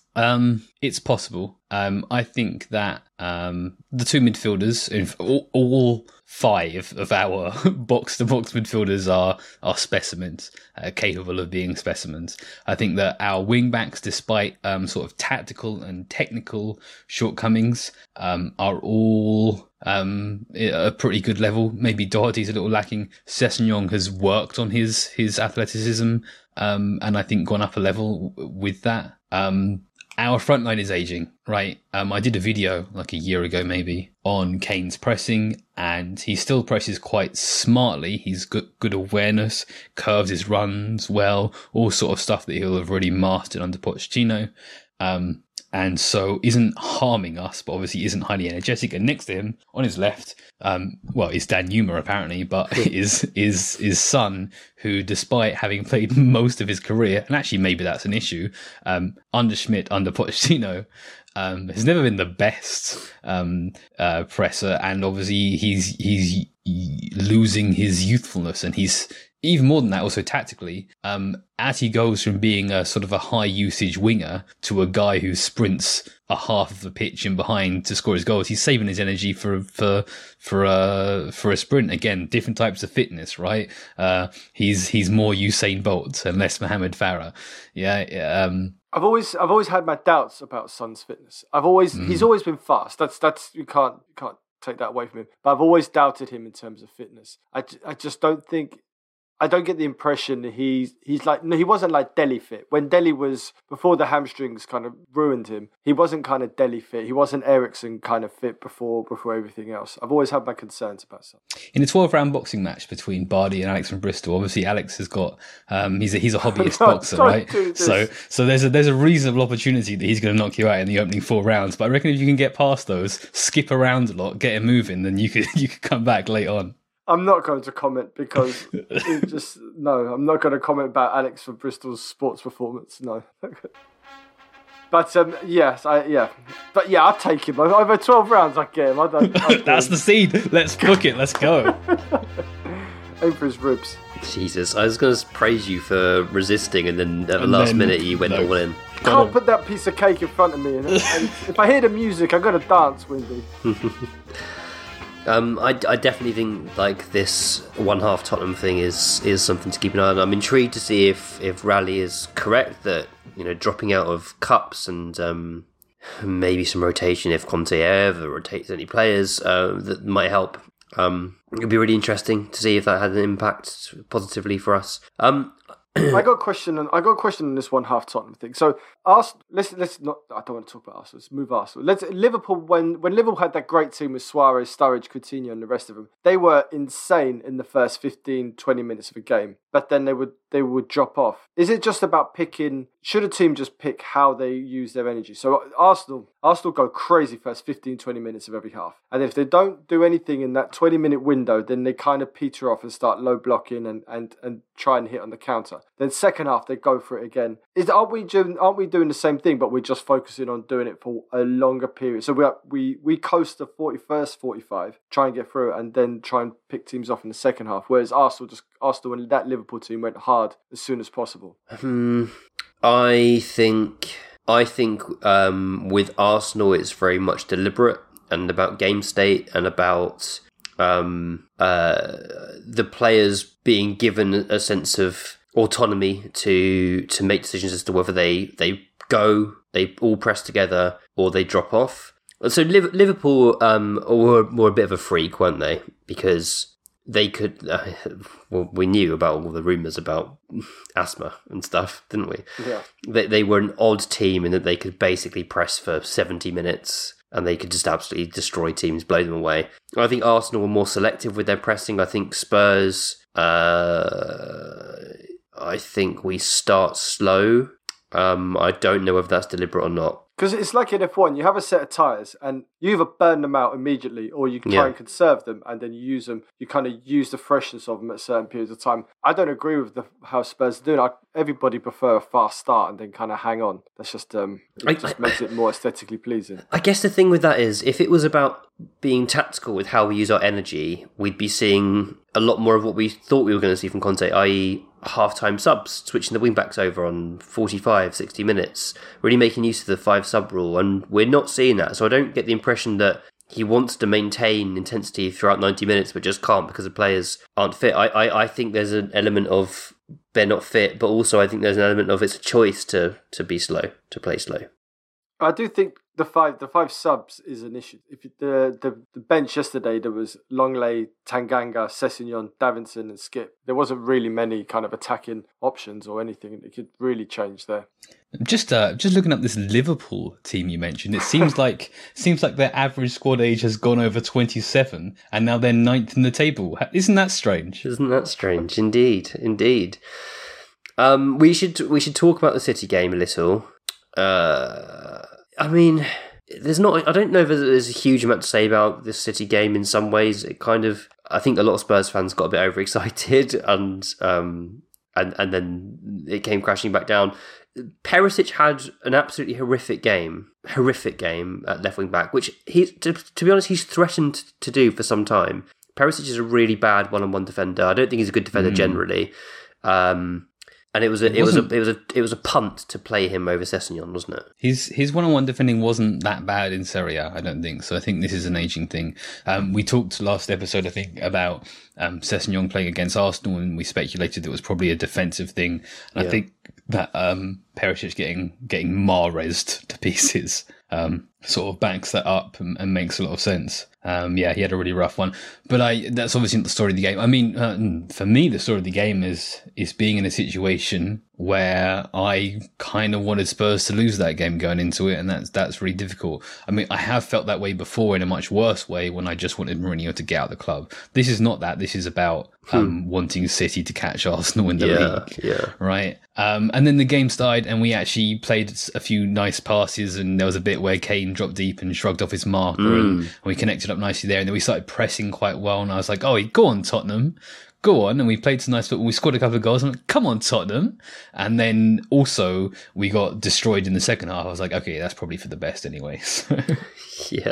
Um, it's possible. Um, I think that um, the two midfielders, in all, all five of our box-to-box midfielders are are specimens, uh, capable of being specimens. I think that our wing-backs, despite um, sort of tactical and technical shortcomings, um, are all um, at a pretty good level. Maybe Doherty's a little lacking. Sessegnon has worked on his his athleticism, um, and I think gone up a level with that. Um, Our front line is aging, right? Um, I did a video like a year ago, maybe, on Kane's pressing, and he still presses quite smartly. He's got good awareness, curves his runs well, all sort of stuff that he'll have already mastered under Pochettino. Um, and so isn't harming us, but obviously isn't highly energetic. And next to him, on his left, um, well, is Dan Newmer apparently, but is is his son, who, despite having played most of his career, and actually maybe that's an issue, um, under Schmidt, under Pochettino, um, has never been the best um, uh, presser, and obviously he's he's losing his youthfulness, and he's even more than that, also tactically, um, as he goes from being a sort of a high usage winger to a guy who sprints a half of the pitch in behind to score his goals, he's saving his energy for for for a for a sprint. Again, different types of fitness, right? Uh, he's he's more Usain Bolt and less Mohamed Farah. Yeah. Um, I've always I've always had my doubts about Son's fitness. I've always mm. he's always been fast. That's that's you can't you can't take that away from him. But I've always doubted him in terms of fitness. I, I just don't think. I don't get the impression that he's he's like no, he wasn't like Dele fit. When Dele was, before the hamstrings kind of ruined him, he wasn't kind of Dele fit. He wasn't Eriksen kind of fit before before everything else. I've always had my concerns about something. In a twelve round boxing match between Bardi and Alex from Bristol, obviously Alex has got um, he's a he's a hobbyist no, boxer, right? So so there's a there's a reasonable opportunity that he's going to knock you out in the opening four rounds. But I reckon if you can get past those, skip around a lot, get him moving, then you could you could come back late on. I'm not going to comment because it just no. I'm not going to comment about Alex from Bristol's sports performance. No, but um, yes, I yeah, but yeah, I'll take him over twelve rounds. I get him. I don't. I That's the seed. Let's book it. Let's go. Aim for his ribs. Jesus, I was going to praise you for resisting, and then at the And last then- minute you went no. all in. Can't put that piece of cake in front of me. And, and if I hear the music, I'm going to dance, Windy. Um, I, I definitely think like this one half Tottenham thing is is something to keep an eye on. I'm intrigued to see if if Rally is correct that, you know, dropping out of cups and um, maybe some rotation if Conte ever rotates any players uh, that might help. Um, it'd be really interesting to see if that had an impact positively for us. Um, I got a question. On, I got a question on this one half Tottenham thing. So, Arsenal, let's let's not. I don't want to talk about Arsenal. Let's move Arsenal. Let's Liverpool. When when Liverpool had that great team with Suarez, Sturridge, Coutinho, and the rest of them, they were insane in the first fifteen, twenty minutes of a game. But then they would they would drop off. Is it just about picking? Should a team just pick how they use their energy? So Arsenal, Arsenal go crazy first fifteen, twenty minutes of every half, and if they don't do anything in that twenty minute window, then they kind of peter off and start low blocking and and and try and hit on the counter. Then second half they go for it again. Is aren't we doing aren't we doing the same thing, but we're just focusing on doing it for a longer period? So we are, we we coast the forty-first, forty-five, try and get through it, and then try and pick teams off in the second half. Whereas Arsenal just Arsenal and that Liverpool team went hard as soon as possible. Hmm. I think I think um, with Arsenal it's very much deliberate and about game state and about um, uh, the players being given a sense of autonomy to to make decisions as to whether they they go, they all press together, or they drop off. So Liverpool um, were, were a bit of a freak, weren't they? Because they could. Uh, well, we knew about all the rumours about asthma and stuff, didn't we? Yeah. They they were an odd team in that they could basically press for seventy minutes. And they could just absolutely destroy teams, blow them away. I think Arsenal were more selective with their pressing. I think Spurs, uh, I think we start slow. Um, I don't know if that's deliberate or not. Because it's like in F one, you have a set of tyres and you either burn them out immediately or you can try Yeah. and conserve them and then you use them, you kind of use the freshness of them at certain periods of time. I don't agree with the, how Spurs are doing. I, everybody prefer a fast start and then kind of hang on. That's just, um, it I- just I- makes it more aesthetically pleasing. I guess the thing with that is, if it was about being tactical with how we use our energy, we'd be seeing a lot more of what we thought we were going to see from Conte, that is half-time subs, switching the wing-backs over on forty-five, sixty minutes, really making use of the five-sub rule, and we're not seeing that. So I don't get the impression that he wants to maintain intensity throughout ninety minutes, but just can't because the players aren't fit. I, I, I think there's an element of they're not fit, but also I think there's an element of it's a choice to, to be slow, to play slow. I do think the five the five subs is an issue. If you, the, the the bench yesterday, there was Longley, Tanganga, Sessegnon, Davinson, and Skip. There wasn't really many kind of attacking options or anything that could really change there. Just uh, just looking up this Liverpool team you mentioned, it seems like seems like their average squad age has gone over twenty-seven, and now they're ninth in the table. Isn't that strange? Isn't that strange? Indeed, indeed. Um, we should we should talk about the City game a little. Uh, I mean, there's not. I don't know if there's a huge amount to say about this City game. In some ways, it kind of. I think a lot of Spurs fans got a bit overexcited, and um, and and then it came crashing back down. Perisic had an absolutely horrific game, horrific game at left wing back, which he, to, to be honest, he's threatened to do for some time. Perisic is a really bad one-on-one defender. I don't think he's a good defender mm. generally. Um, And it was a it, it was a it was a it was a punt to play him over Sessegnon, wasn't it? His his one on one defending wasn't that bad in Serie A, I don't think. So I think this is an aging thing. Um, we talked last episode, I think, about um, Sessegnon playing against Arsenal, and we speculated it was probably a defensive thing. And yeah. I think that um, Perisic getting getting Mahrez'd to pieces um, sort of backs that up and, and makes a lot of sense. Um, yeah, he had a really rough one, but I that's obviously not the story of the game. I mean, uh, for me, the story of the game is is being in a situation where I kind of wanted Spurs to lose that game going into it, and that's that's really difficult. I mean, I have felt that way before in a much worse way when I just wanted Mourinho to get out of the club. This is not that. This is about um, hmm. wanting City to catch Arsenal in the yeah, league, yeah, right? Um, and then the game started, and we actually played a few nice passes, and there was a bit where Kane dropped deep and shrugged off his marker, mm. and, and we connected up nicely there, and then we started pressing quite well, and I was like, oh, go on, Tottenham. Go on, and we played some nice football. We scored a couple of goals. I'm like, come on, Tottenham. And then also we got destroyed in the second half. I was like, okay, that's probably for the best anyway. So. yeah.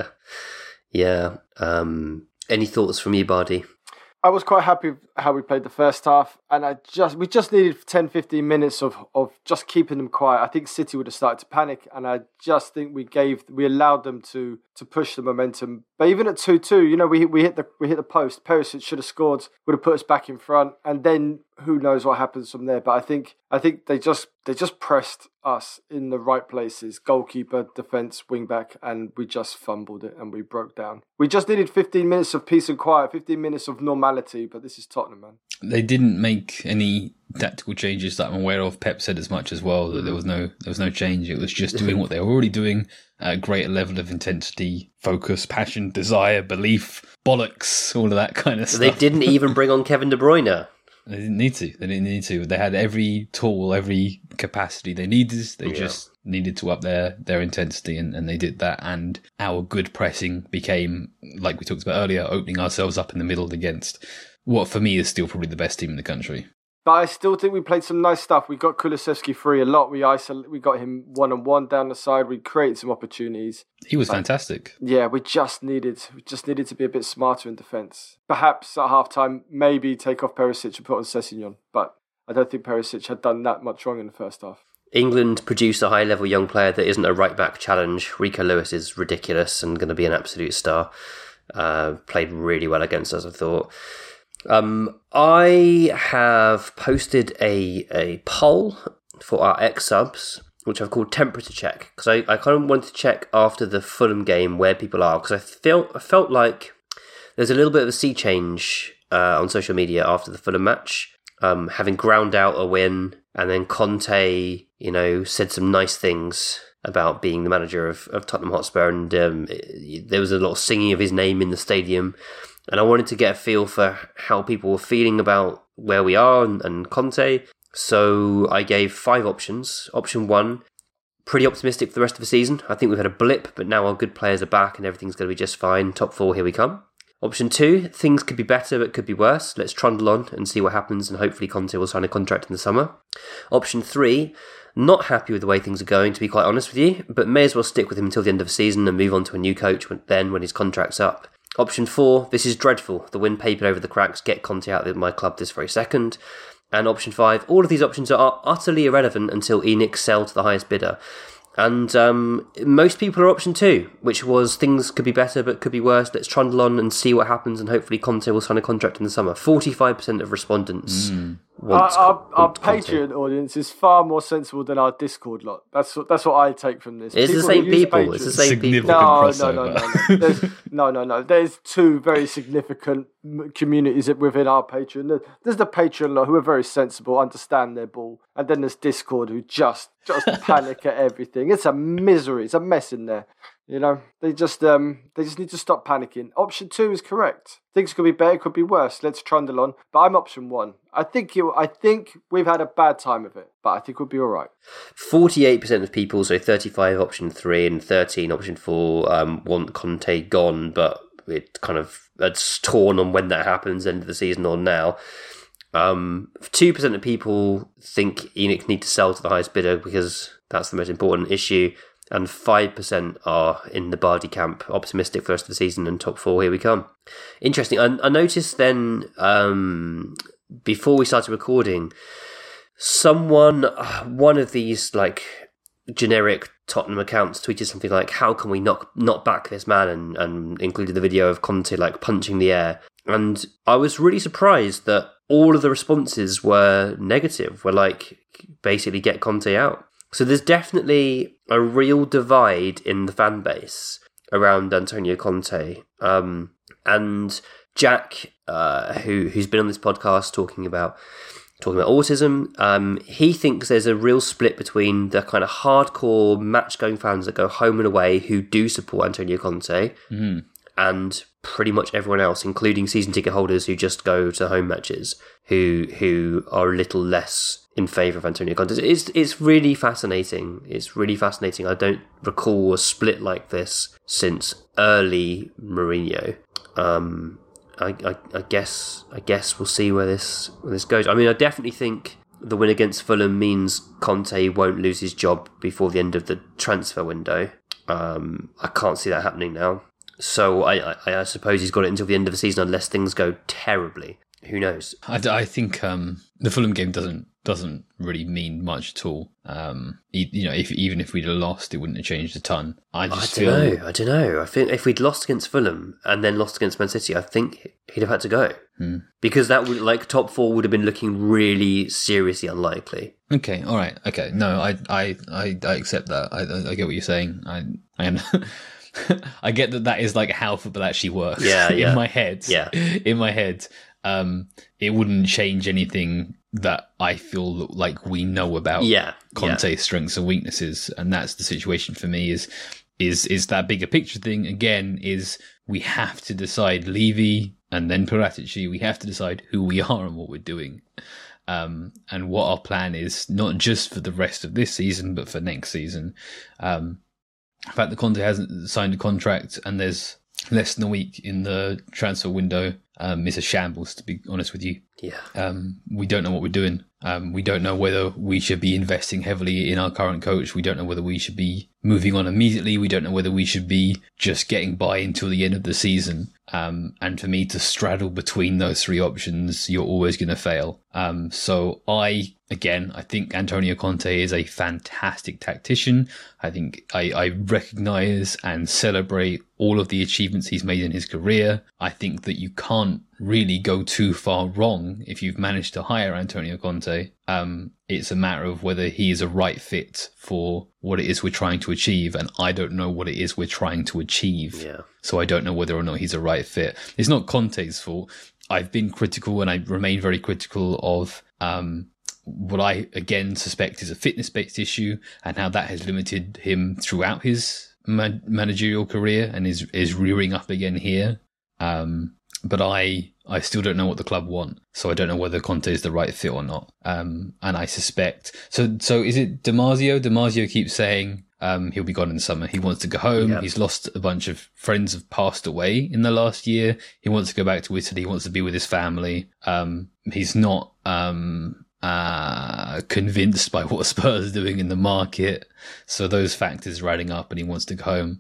Yeah. Um, any thoughts from you, Bardi? I was quite happy with how we played the first half, and I just we just needed ten, fifteen minutes of, of just keeping them quiet. I think City would have started to panic, and I just think we gave we allowed them to to push the momentum. But even at two two, you know, we we hit the we hit the post. Perisic should have scored, would have put us back in front, and then who knows what happens from there. But I think I think they just they just pressed us in the right places, goalkeeper, defence, wing back, and we just fumbled it and we broke down. We just needed fifteen minutes of peace and quiet, fifteen minutes of normality, but this is Tottenham, man. They didn't make any tactical changes that I'm aware of. Pep said as much as well, that there was no there was no change. It was just doing what they were already doing at a greater level of intensity, focus, passion, desire, belief, bollocks, all of that kind of stuff. They didn't even bring on Kevin De Bruyne. They didn't need to. They didn't need to. They had every tool, every capacity they needed. They yeah. just needed to up their, their intensity, and, and they did that. And our good pressing became, like we talked about earlier, opening ourselves up in the middle against what for me is still probably the best team in the country. But I still think we played some nice stuff. We got Kulusevski free a lot. We isol- we got him one-on-one down the side. We created some opportunities. He was but, fantastic. Yeah, we just needed we just needed to be a bit smarter in defence. Perhaps at half-time, maybe take off Perisic and put on Sessegnon. But I don't think Perisic had done that much wrong in the first half. England produced a high-level young player that isn't a right-back challenge. Rico Lewis is ridiculous and going to be an absolute star. Uh, played really well against us, I thought. Um, I have posted a a poll for our ex-subs, which I've called Temperature Check, because I, I kind of wanted to check after the Fulham game where people are, because I felt, I felt like there's a little bit of a sea change uh, on social media after the Fulham match, um, having ground out a win, and then Conte, you know, said some nice things about being the manager of, of Tottenham Hotspur, and um, it, there was a lot of singing of his name in the stadium, and I wanted to get a feel for how people were feeling about where we are and, and Conte. So I gave five options. Option one, pretty optimistic for the rest of the season. I think we've had a blip, but now our good players are back and everything's going to be just fine. Top four, here we come. Option two, things could be better but could be worse. Let's trundle on and see what happens, and hopefully Conte will sign a contract in the summer. Option three, not happy with the way things are going, to be quite honest with you, but may as well stick with him until the end of the season and move on to a new coach when, then when his contract's up. Option four, this is dreadful. The wind papered over the cracks. Get Conte out of my club this very second. And option five, all of these options are utterly irrelevant until ENIC sell to the highest bidder. And um, most people are option two, which was things could be better but could be worse. Let's trundle on and see what happens, and hopefully Conte will sign a contract in the summer. forty-five percent of respondents mm. want Our, our, want our Conte. Patreon audience is far more sensible than our Discord lot. That's what, that's what I take from this. It's people the same who use people. Patreon- It's the same people. No, no, crossover. no, no, no. There's, no, no, no. There's two very significant m- communities within our Patreon. There- There's the Patreon lot who are very sensible, understand their ball, and then there's Discord who just just panic at everything. It's a misery. It's a mess in there. You know, they just um they just need to stop panicking. Option two is correct. Things could be better, could be worse. Let's trundle on. But I'm option one. I think you. I think we've had a bad time of it, but I think we'll be all right. forty-eight percent of people, so thirty-five option three and thirteen option four, um, want Conte gone, but it kind of it's torn on when that happens, end of the season or now. Um, two percent of people think ENIC need to sell to the highest bidder because that's the most important issue. And five percent are in the Bardi camp, optimistic for the rest of the season, and top four, here we come. Interesting. I, I noticed then, um, before we started recording, someone, one of these like generic Tottenham accounts tweeted something like, how can we not, not back this man, and, and included the video of Conte like punching the air. And I was really surprised that all of the responses were negative, were like, basically get Conte out. So there's definitely a real divide in the fan base around Antonio Conte. Um, and Jack, uh, who who's been on this podcast talking about talking about autism, um, he thinks there's a real split between the kind of hardcore match-going fans that go home and away who do support Antonio Conte, Mm. and pretty much everyone else, including season ticket holders who just go to home matches, who who are a little less in favour of Antonio Conte. It's it's really fascinating. It's really fascinating. I don't recall a split like this since early Mourinho. Um, I, I I guess I guess we'll see where this where this goes. I mean, I definitely think the win against Fulham means Conte won't lose his job before the end of the transfer window. Um, I can't see that happening now. So I, I I suppose he's got it until the end of the season, unless things go terribly. Who knows? I, I think um, the Fulham game doesn't doesn't really mean much at all. Um, you, you know, if even if we'd have lost, it wouldn't have changed a ton. I just I don't feel know. I don't know. I think if we'd lost against Fulham and then lost against Man City, I think he'd have had to go Hmm. because that would like top four would have been looking really seriously unlikely. Okay, all right, okay. No, I I I, I accept that. I, I I get what you're saying. I I am. I get that that is like how football actually works. Yeah, yeah. In my head. Yeah. In my head, um, it wouldn't change anything that I feel like we know about Yeah, Conte's yeah. strengths and weaknesses, and that's the situation for me. Is is is that bigger picture thing again? Is we have to decide Levy and then Paratici. We have to decide who we are and what we're doing. Um, and what our plan is, not just for the rest of this season, but for next season. Um, the fact that Conte hasn't signed a contract and there's less than a week in the transfer window um, is a shambles, to be honest with you. Yeah. Um, we don't know what we're doing. Um, we don't know whether we should be investing heavily in our current coach. We don't know whether we should be moving on immediately. We don't know whether we should be just getting by until the end of the season. Um, and for me to straddle between those three options, you're always going to fail. Um, so I, again, I think Antonio Conte is a fantastic tactician. I think I, I recognize and celebrate all of the achievements he's made in his career. I think that you can't really go too far wrong if you've managed to hire Antonio Conte. Um, it's a matter of whether he is a right fit for what it is we're trying to achieve, and I don't know what it is we're trying to achieve. Yeah. So I don't know whether or not he's a right fit. It's not Conte's fault. I've been critical, and I remain very critical of um, what I, again, suspect is a fitness-based issue, and how that has limited him throughout his man- managerial career and is, is rearing up again here. Um, but I I still don't know what the club want, so I don't know whether Conte is the right fit or not. Um, and I suspect... So so is it Damasio? Damasio keeps saying um, he'll be gone in the summer. He wants to go home. Yep. He's lost a bunch of friends have passed away in the last year. He wants to go back to Italy. He wants to be with his family. Um, he's not um, uh, convinced by what Spurs are doing in the market. So those factors are adding up, and he wants to go home.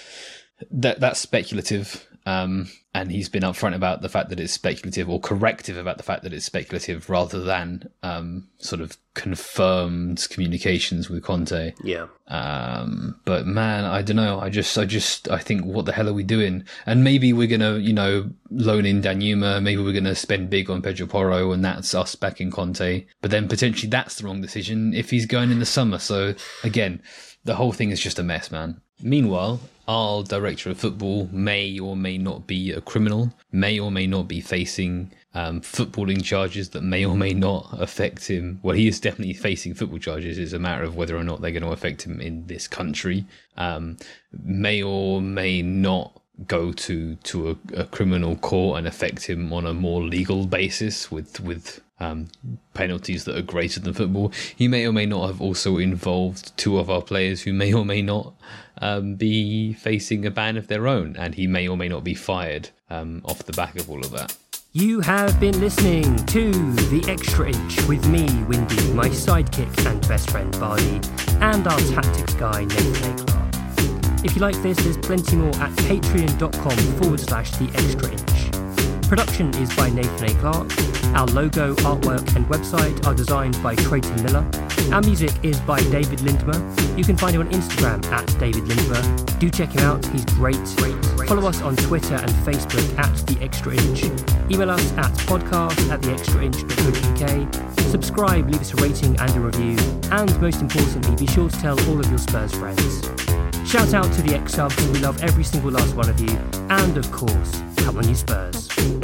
That That's speculative. Um, and he's been upfront about the fact that it's speculative, or corrective about the fact that it's speculative, rather than um, sort of confirmed communications with Conte. Yeah. Um, but man, I don't know. I just, I just, I think, what the hell are we doing? And maybe we're gonna, you know, loan in Danjuma. Maybe we're gonna spend big on Pedro Porro, and that's us backing Conte. But then potentially that's the wrong decision if he's going in the summer. So again, the whole thing is just a mess, man. Meanwhile, our director of football may or may not be a criminal, may or may not be facing um, footballing charges that may or may not affect him. Well, he is definitely facing football charges. It's a matter of whether or not they're going to affect him in this country. Um, may or may not go to to a, a criminal court and affect him on a more legal basis with with um, penalties that are greater than football. He may or may not have also involved two of our players who may or may not um, be facing a ban of their own, and he may or may not be fired um, off the back of all of that. You have been listening to The Extra Inch with me, Windy, my sidekick and best friend Barney, and our tactics guy Nathan A. Clark. If you like this, there's plenty more at patreon.com forward slash The Extra Inch. Production is by Nathan A. Clark. Our logo, artwork and website are designed by Trayton Miller. Our music is by David Lindmer. You can find him on Instagram at David Lindmer. Do check him out, he's great. Follow us on Twitter and Facebook at The Extra Inch. Email us at podcast at theextrainch.co.uk. Subscribe, leave us a rating and a review. And most importantly, be sure to tell all of your Spurs friends. Shout out to the ex-subs, we love every single last one of you. And of course, come on you Spurs.